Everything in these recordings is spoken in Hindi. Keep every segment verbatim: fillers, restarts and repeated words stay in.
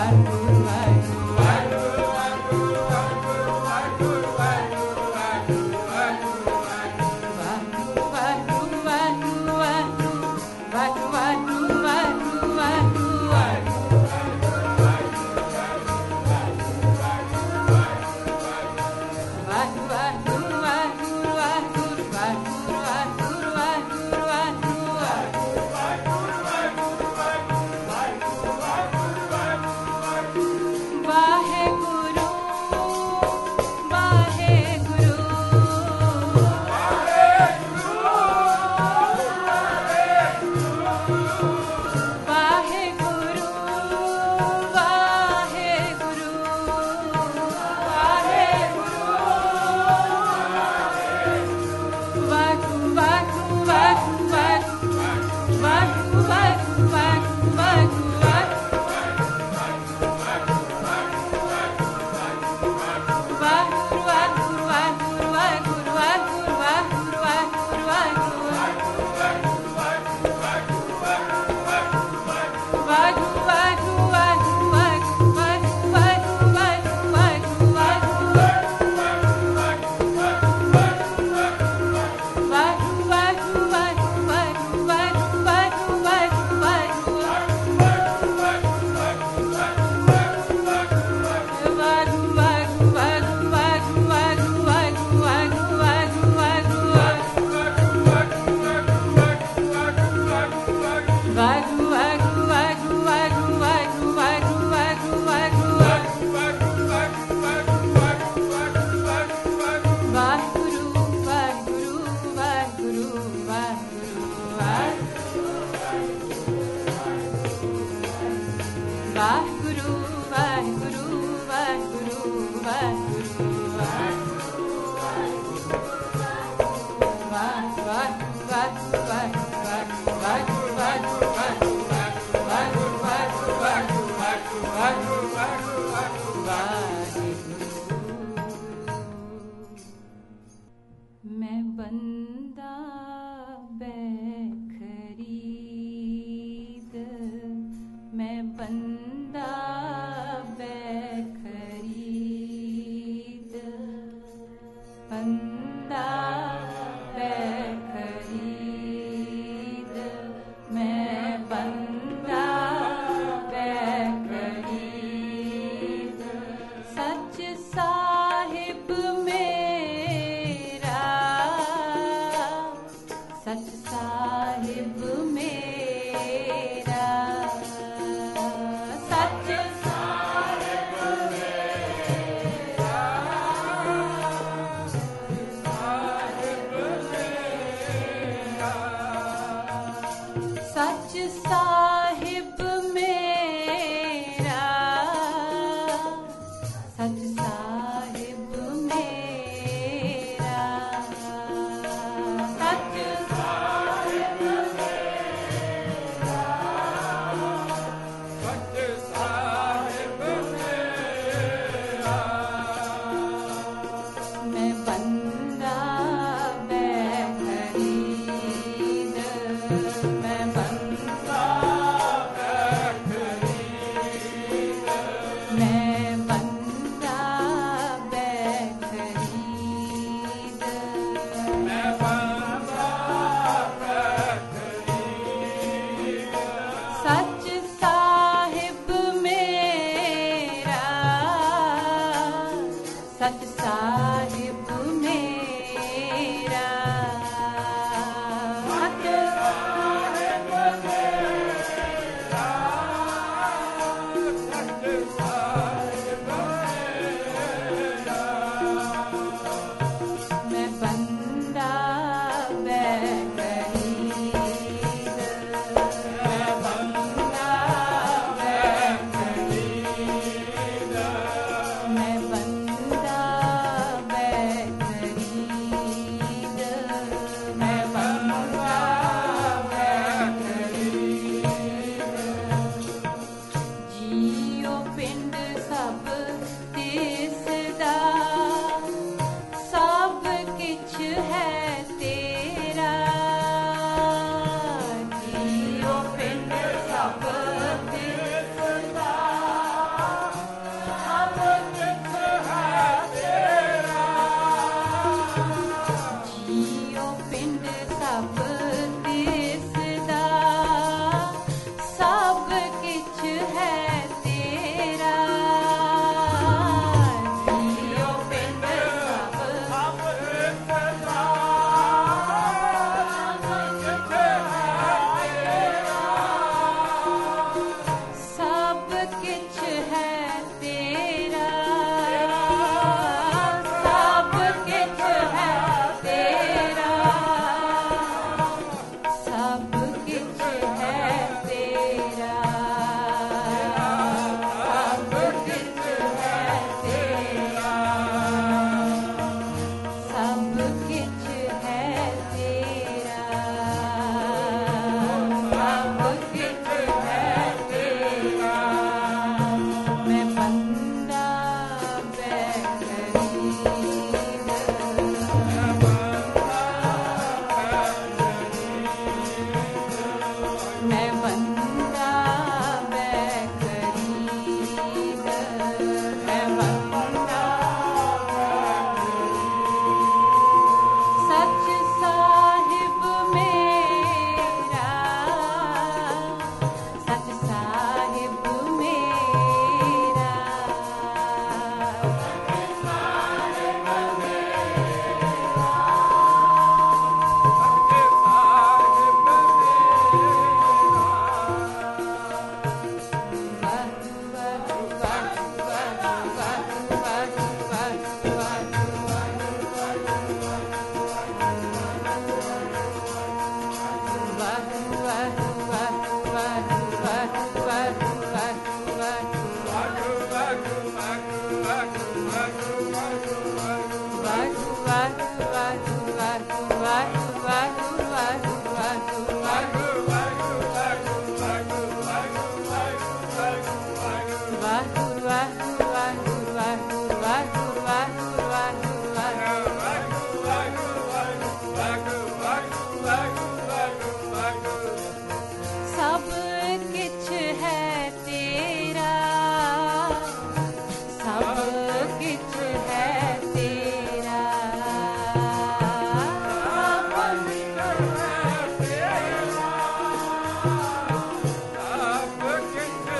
मैं बंदा बेखरीद, मैं बंदा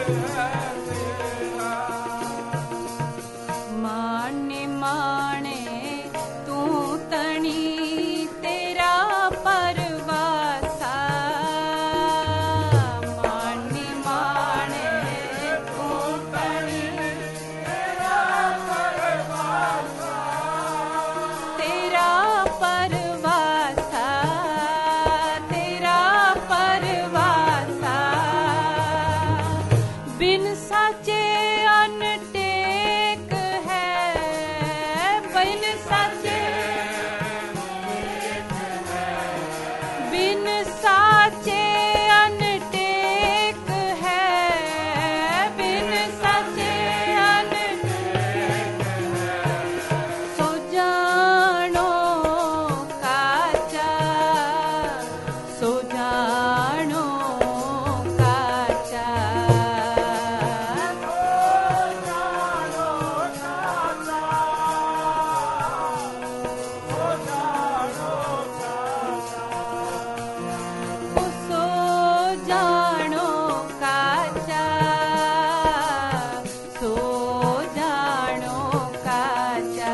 माने माने तू तणी तेरा परवासा माने माने तू तणी तेरा परवासा तेरा परवासा तेरा परवासा बिन साचे अनटेक है बिन साचे बिन साचे अनटेक है बिन साचे अनटेक सो जानो काचा सो जानो काचा सो जानो काचा सो जानो काचा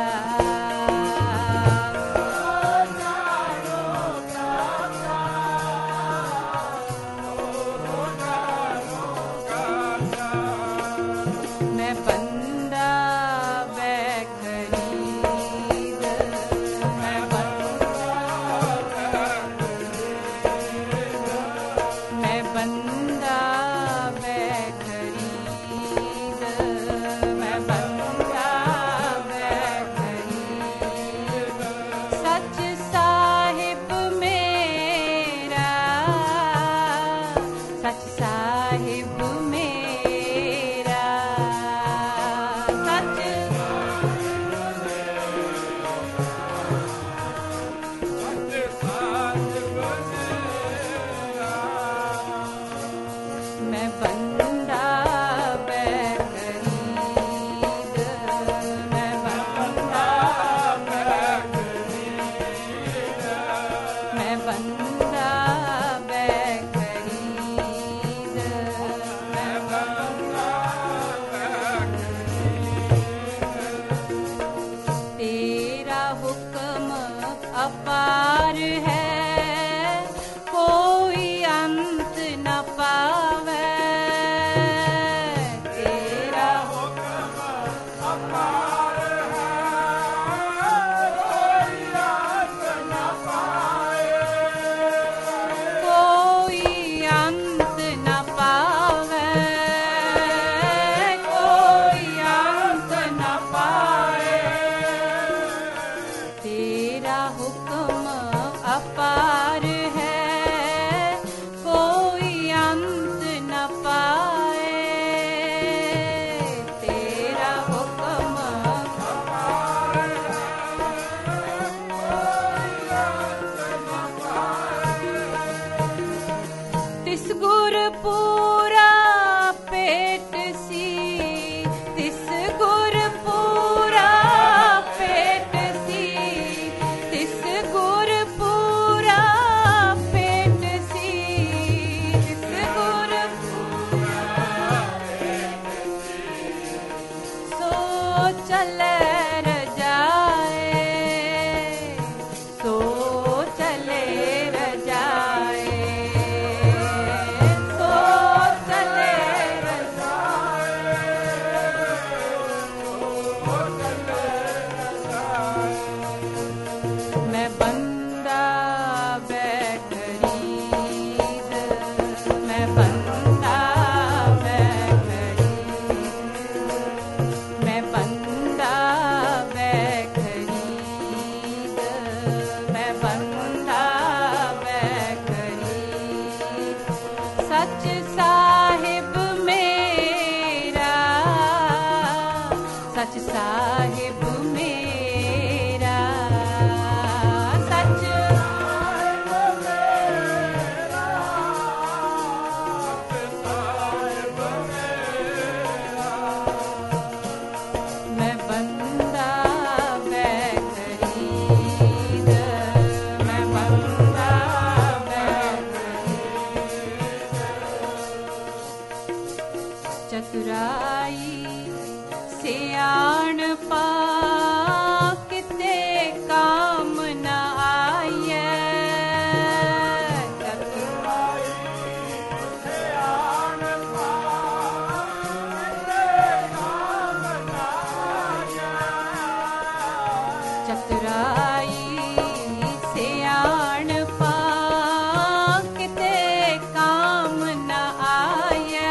मैं बंदा बेखरीद मैं बंदा मैं बंदा बेखरीद मैं बंदा बेखरीद सच साहिब मेरा सच साहिब मेरा सच मैं बंदा बेखरीद मैं बंदा बेखरीद मैं बंदा बेखरीद मैं बंदा बेखरीद तेरा हुक्म अपार है कोई अंत न पावे तेरा हुक्म अपार है कोई अंत न पावे कोई अंत न पावे कोई अंत न पावे तेरा हुक्म अपार है कोई अंत न पाए तेरा हुक्म अपार है कोई अंत न पाए तिस गुर पूरा पेट सी तिस गुर पूरा पेट सी तिस गुर पूरा पेट सी तिस गुर पूरा पेट सी सो चले रजाए सो चले रजाए सो चले रजाए सो चले रजाए मैं बंदा बेखरीद मैं बंदा बेखरीद मैं बंदा ਚਤੁਰਾਈ ਸਿਆਣਪਾ ਕਿਤੇ ਕਾਮ ਨਾ ਆਈਐ। ਚਤੁਰਾਈ ਸਿਆਣਪਾ ਕਿਤੇ ਕਾਮ ਨਾ ਆਈਐ। ਚਤੁਰਾਈ ਸਿਆਣਪਾ ਕਿਤੇ ਕਾਮ ਨਾ ਆਈਐ।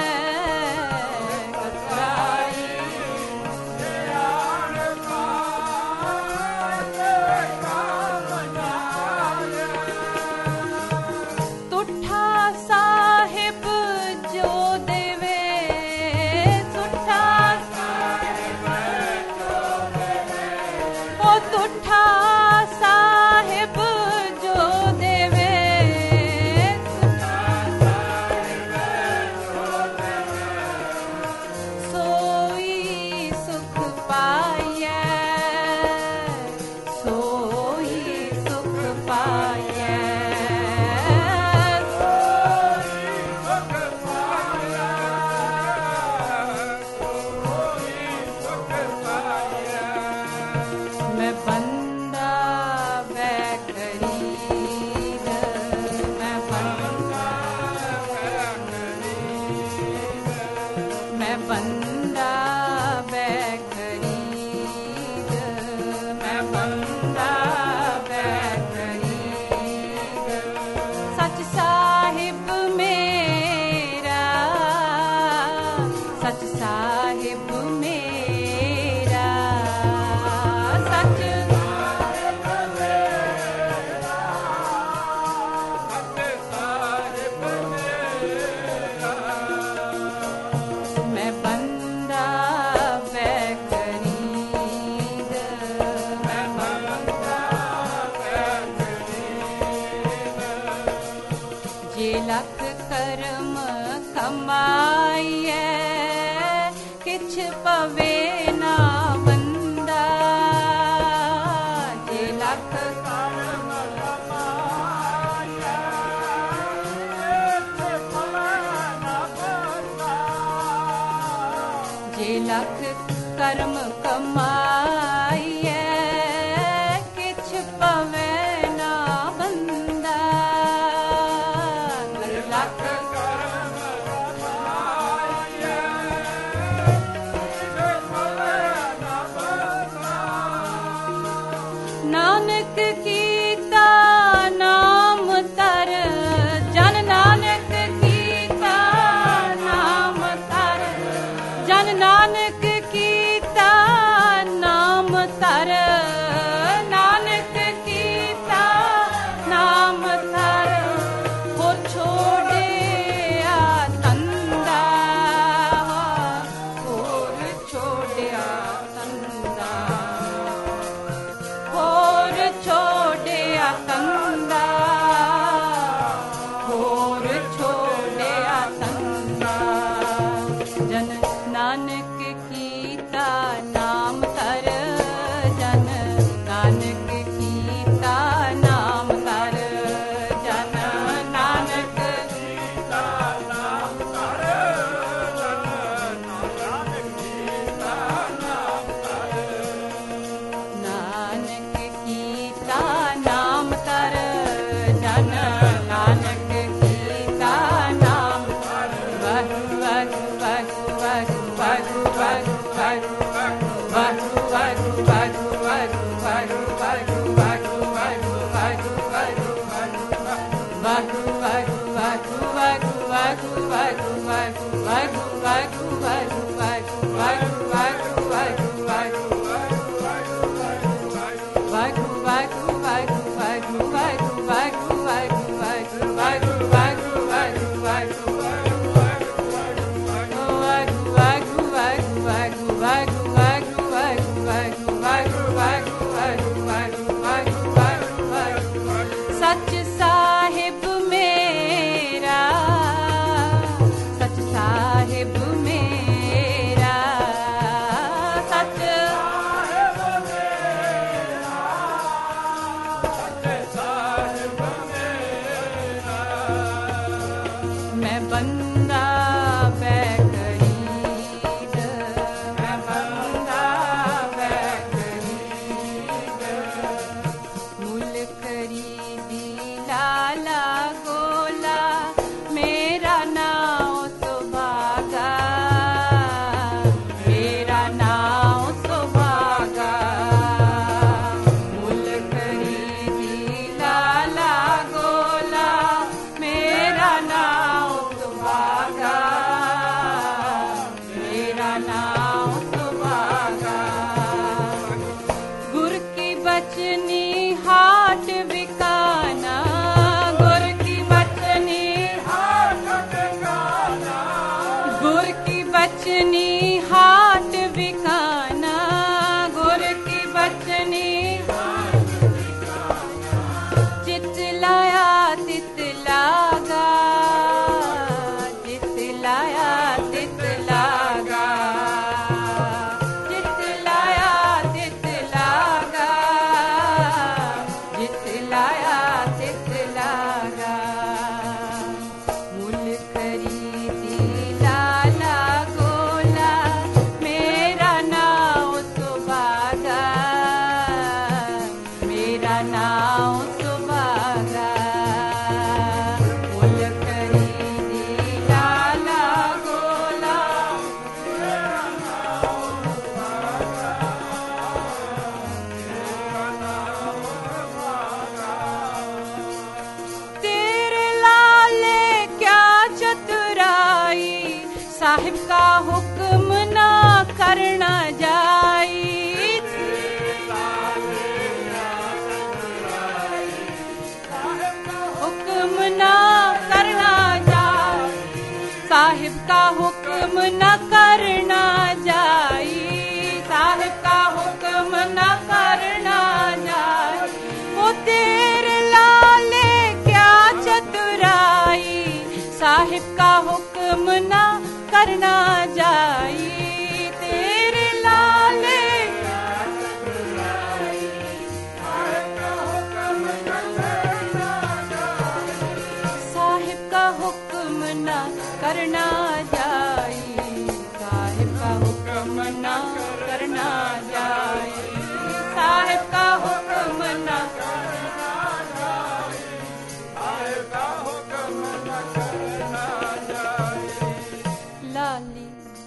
ਲੱਖ ਕਰਮ ਕਮਾਈਐ ਕਿਛ ਪਵੇ ਨਾ ਬੰਦਾ। ਜੇ ਲੱਖ ਕਰਮ ਕਮਾਈਐ ਕਿਛ ਪਵੇ ਨਾ ਬੰਦਾ। ਜੇ ਲੱਖ ਕਰਮ ਕਮਾਈਐ ਕਿਛ ਪਵੇ ਨਾ ਬੰਦਾ। ਨਾਨਕ ਕੀਤਾ ਨਾਮ ਧਰ ਜਨ ਨਾਨਕ ਕੀਤਾ ਨਾਮ ਧਰ ਜਨ ਨਾਨਕ ਕੀਤਾ ਨਾਮ ਧਰ ਨਾਨਕ ਕੀਤਾ ਨਾਮ ਧਰ ਹੋ ਛੋੜਿਆ ਤੰਦਾ ਹੋਰ ਛੋੜਿਆ ਤੰਦਾ ਹੋਰ ਛੋੜਿਆ ਤੰਦਾ ਹੋਰ ਛੋੜਿਆ ਤੰਦਾ। ਜਨ ਨਾਨਕ ਕੀਤਾ ਨਾਮ ਧਰ ਜਨ ਨਾਨਕ ਕੀਤਾ ਨਾਮ ਧਰ ਜਨ ਨਾਨਕ ਕੀਤਾ ਨਾਮ ਧਰ ਜਨ ਨਾਨਕ ਕੀਤਾ ਨਾਮ ਧਰ। ਨਾਨਕ ਕੀਤਾ ਨਾਮ ਧਰ ਜਨ ਨਾਨਕ ਕੀਤਾ ਨਾਮ ਧਰ। ਵਾਹਿ ਵਾਹਿ ਵਾਹਿ ਵਾਹਿ ਵਾਹਿ ਵਾਹਿ ਵਾਹਿ ਵਾਹਿ ਵਾਹਿ ਵਾਹਿ ਵਾਹਿ ਵਾਹਿ ਵਾਹਿ ਵਾਹਿ ਸੱਚ ਸਾਹਿਬ ਮੇਰਾ ਸੱਚ ਸਾਹਿਬ ਮੇਰਾ ਸੱਚ ਸਾਹਿਬ ਮੇਰਾ ਸੱਚ ਸਾਹਿਬ ਮੇਰਾ। ਮੈਂ ਬੰਦਾ ਬੈਕਰੀ नाम सुभागा। गुर की बचनी हाट बिकाना, गुर की बचनी हाट बिकाना, गुर की बचनी हाट बिकाना, गुर की बचनी चितलाया तितलागा, चितलाया तितलागा, चितलाया तितलागा, चितलाया तितलागा। मूल खरीदी लाला गोला, मेरा नाम सुभागा, मेरा नाम सुभागा। मूल खरीदी लाला गोला, मेरा नाम सुभागा, मेरा नाम सुभागा। तेरे लाले क्या चतुराई, साहिब का हुक्म ना करना जाई। हुक्म ना करना जाई, साहिब का हुक्म न करना जाई, साहिब का हुक्म न करना जाई। वो तेरे लाले क्या चतुराई, साहिब का हुक्म न करना जाई। तेरे लाले क्या चतुराई, साहिब का हुक्म न करना जाई, साहिब का हुक्म न करना जाई, साहिब का हुक्म न करना जाई, साहिब का हुक्म न करना जाई, साहिब का हुक्म न करना जाई। लाली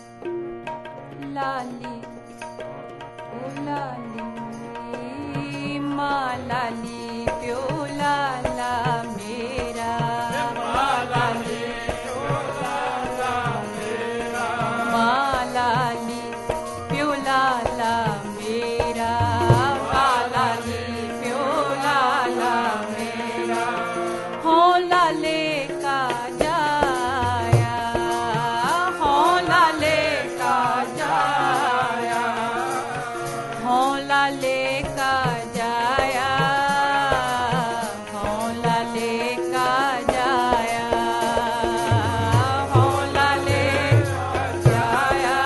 लाली ओ लाली, माँ लाली प्यो लाला मेरा, माँ लाली प्यो लाला मेरा, माँ लाली प्यो लाला मेरा, माँ लाली प्यो लाला मेरा। हो लाले का जाया, हो लाले का जाया, हो लाले का जाया, हो लाले का जाया, हो लाले का जाया,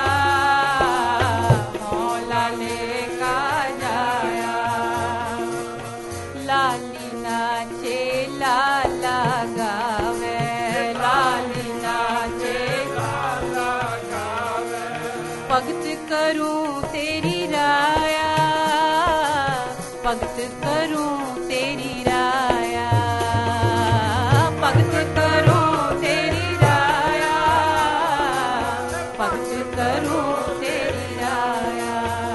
हो लाले का जाया। लाली नाचे लाला गावे, लाली नाचे लाला गावे। भगत करूं तेरी राया, भगत करूं तेरी राया, भगत करूं तेरी राया, भगत करूं तेरी राया।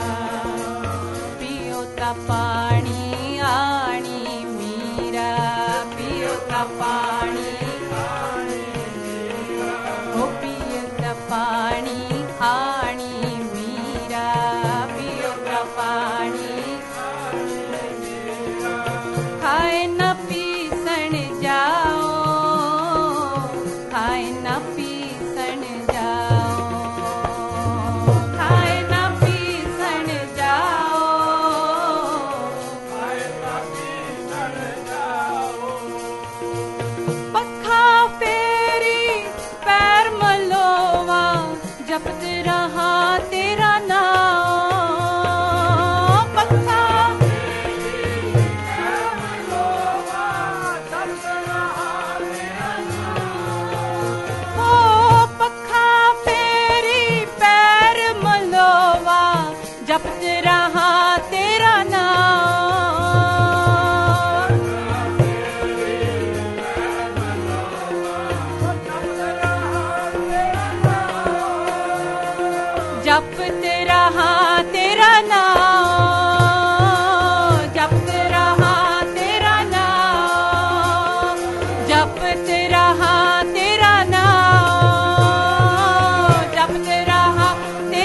पियो ता पानी आनी मीरा, पियो ता पानी आनी मीरा, ओ पियो ता पानी आनी मीरा, पियो ता पानी आनी मीरा। खाए न पीसन जाओ, खाए न पीसन जाओ, खाए न पीसन जाओ, खाए न पीसन जाओ। पखा फेरी पैर मलोवा, जपत रहा तेरा नाम। पखा फेरी पैर मलोवा, जपत रहा तेरा नाम। ओ पखा फेरी पैर मलोवा, जपत रहा तेरा नाम। जपत रहा तेरा नाम, जपत रहा तेरा नाम, जपत रहा तेरा नाम, जपत रहा तेरा